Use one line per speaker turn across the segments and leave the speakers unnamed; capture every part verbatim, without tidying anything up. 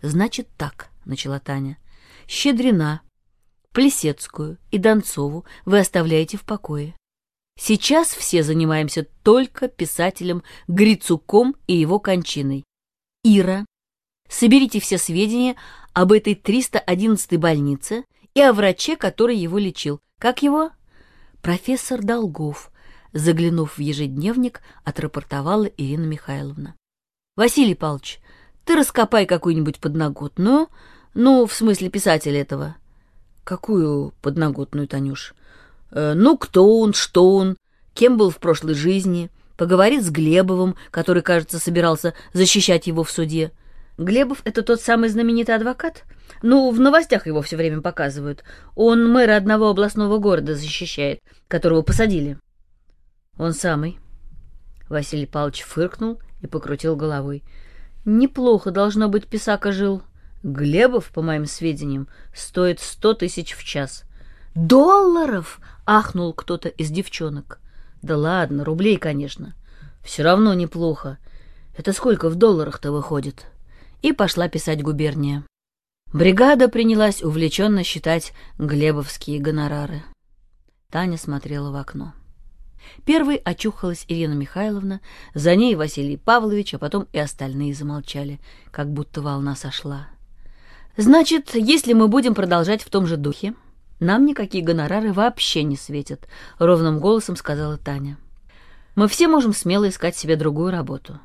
«Значит так», — начала Таня, — «Щедрина, Плесецкую и Донцову вы оставляете в покое. Сейчас все занимаемся только писателем Грицуком и его кончиной. Ира, соберите все сведения об этой триста одиннадцатой больнице и о враче, который его лечил. Как его?» «Профессор Долгов», — заглянув в ежедневник, отрапортовала Ирина Михайловна. «Василий Павлович, ты раскопай какую-нибудь подноготную, ну, в смысле писателя этого». «Какую подноготную, Танюш?» э, «Ну, кто он, что он, кем был в прошлой жизни. Поговорит с Глебовым, который, кажется, собирался защищать его в суде». «Глебов — это тот самый знаменитый адвокат? Ну, в новостях его все время показывают. Он мэра одного областного города защищает, которого посадили». «Он самый». Василий Павлович фыркнул и покрутил головой. «Неплохо, должно быть, писака жил. Глебов, по моим сведениям, стоит сто тысяч в час». «Долларов?» — ахнул кто-то из девчонок. «Да ладно, рублей, конечно. Все равно неплохо. Это сколько в долларах-то выходит?» И пошла писать губерния. Бригада принялась увлеченно считать глебовские гонорары. Таня смотрела в окно. Первой очухалась Ирина Михайловна, за ней Василий Павлович, а потом и остальные замолчали, как будто волна сошла. «Значит, если мы будем продолжать в том же духе, нам никакие гонорары вообще не светят», — ровным голосом сказала Таня. «Мы все можем смело искать себе другую работу.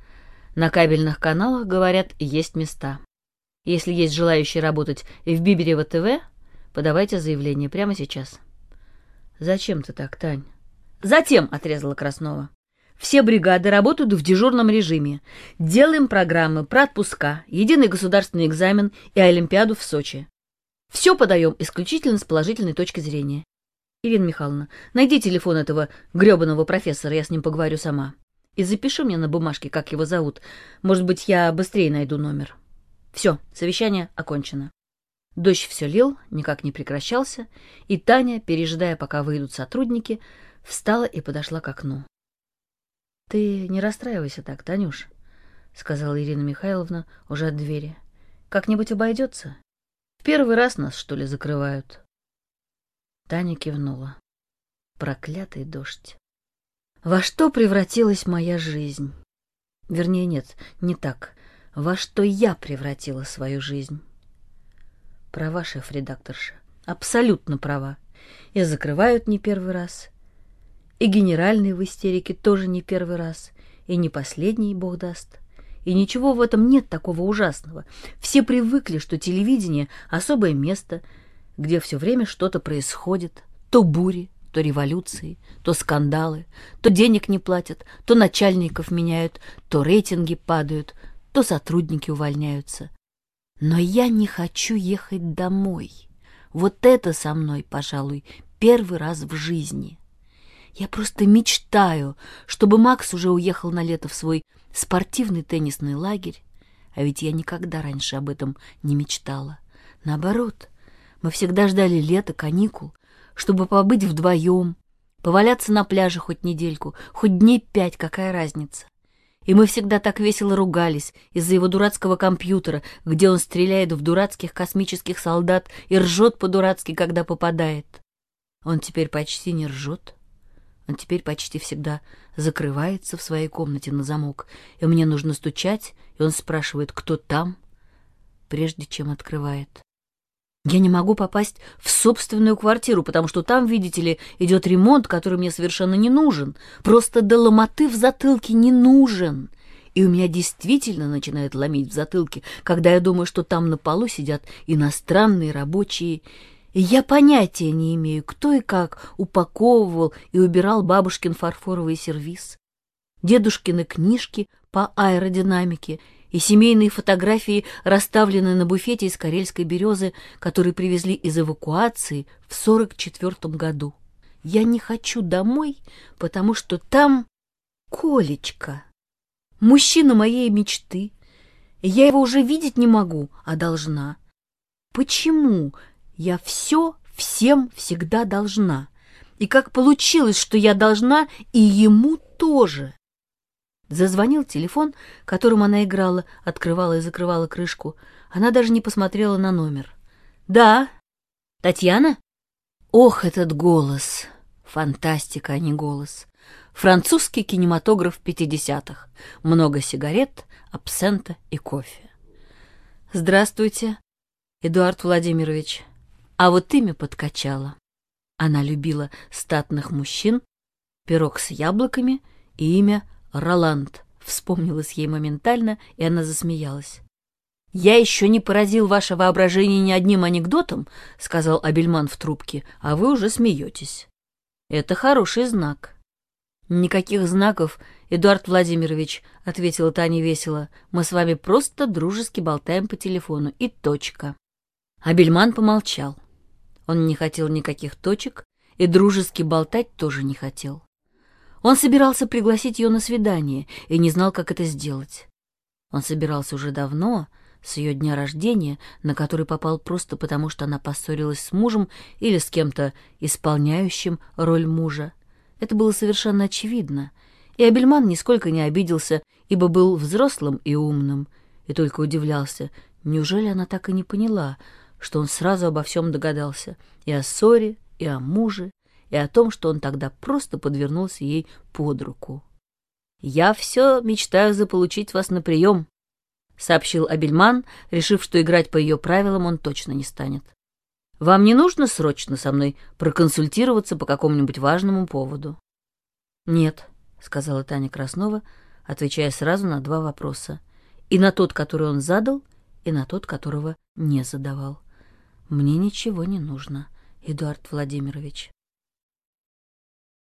На кабельных каналах, говорят, есть места. Если есть желающие работать в Биберево ТВ, подавайте заявление прямо сейчас». «Зачем ты так, Тань?» «Затем», — отрезала Краснова. «Все бригады работают в дежурном режиме. Делаем программы про отпуска, единый государственный экзамен и Олимпиаду в Сочи. Все подаем исключительно с положительной точки зрения. Ирина Михайловна, найди телефон этого гребаного профессора, я с ним поговорю сама. И запиши мне на бумажке, как его зовут. Может быть, я быстрее найду номер». Все, совещание окончено. Дождь все лил, никак не прекращался, и Таня, пережидая, пока выйдут сотрудники, встала и подошла к окну. «Ты не расстраивайся так, Танюш», — сказала Ирина Михайловна уже от двери. «Как-нибудь обойдется? В первый раз нас, что ли, закрывают?» Таня кивнула. Проклятый дождь. Во что превратилась моя жизнь? Вернее, нет, не так. Во что я превратила свою жизнь? Права, шеф-редакторша. Абсолютно права. И закрывают не первый раз. И генеральный в истерике тоже не первый раз. И не последний, бог даст. И ничего в этом нет такого ужасного. Все привыкли, что телевидение — особое место, где все время что-то происходит. То бури, то революции, то скандалы, то денег не платят, то начальников меняют, то рейтинги падают, то сотрудники увольняются. Но я не хочу ехать домой. Вот это со мной, пожалуй, первый раз в жизни. Я просто мечтаю, чтобы Макс уже уехал на лето в свой спортивный теннисный лагерь, а ведь я никогда раньше об этом не мечтала. Наоборот, мы всегда ждали лета, каникул, чтобы побыть вдвоем, поваляться на пляже хоть недельку, хоть дней пять, какая разница. И мы всегда так весело ругались из-за его дурацкого компьютера, где он стреляет в дурацких космических солдат и ржет по-дурацки, когда попадает. Он теперь почти не ржет. Он теперь почти всегда закрывается в своей комнате на замок, и мне нужно стучать, и он спрашивает, кто там, прежде чем открывает. Я не могу попасть в собственную квартиру, потому что там, видите ли, идет ремонт, который мне совершенно не нужен. Просто до ломоты в затылке не нужен. И у меня действительно начинает ломить в затылке, когда я думаю, что там на полу сидят иностранные рабочие. И я понятия не имею, кто и как упаковывал и убирал бабушкин фарфоровый сервиз, дедушкины книжки по аэродинамике и семейные фотографии, расставленные на буфете из карельской березы, которые привезли из эвакуации в сорок четвертом году. Я не хочу домой, потому что там Колечка, мужчина моей мечты. И я его уже видеть не могу, а должна. Почему я все всем всегда должна? И как получилось, что я должна и ему тоже? Зазвонил телефон, которым она играла, открывала и закрывала крышку. Она даже не посмотрела на номер. «Да, Татьяна?» Ох, этот голос! Фантастика, а не голос. Французский кинематограф пятидесятых. Много сигарет, абсента и кофе. «Здравствуйте, Эдуард Владимирович. А вот имя подкачало». Она любила статных мужчин, пирог с яблоками и имя Роланд. Вспомнилось ей моментально, и она засмеялась. «Я еще не поразил ваше воображение ни одним анекдотом», — сказал Абельман в трубке, — «а вы уже смеетесь. Это хороший знак». «Никаких знаков, Эдуард Владимирович», — ответила Таня весело. «Мы с вами просто дружески болтаем по телефону. И точка». Абельман помолчал. Он не хотел никаких точек, и дружески болтать тоже не хотел. Он собирался пригласить ее на свидание и не знал, как это сделать. Он собирался уже давно, с ее дня рождения, на который попал просто потому, что она поссорилась с мужем или с кем-то, исполняющим роль мужа. Это было совершенно очевидно, и Абельман нисколько не обиделся, ибо был взрослым и умным, и только удивлялся, неужели она так и не поняла, что он сразу обо всем догадался, и о ссоре, и о муже, и о том, что он тогда просто подвернулся ей под руку. «Я все мечтаю заполучить вас на прием», — сообщил Абельман, решив, что играть по ее правилам он точно не станет. «Вам не нужно срочно со мной проконсультироваться по какому-нибудь важному поводу?» «Нет», — сказала Таня Краснова, отвечая сразу на два вопроса. И на тот, который он задал, и на тот, которого не задавал. «Мне ничего не нужно, Эдуард Владимирович».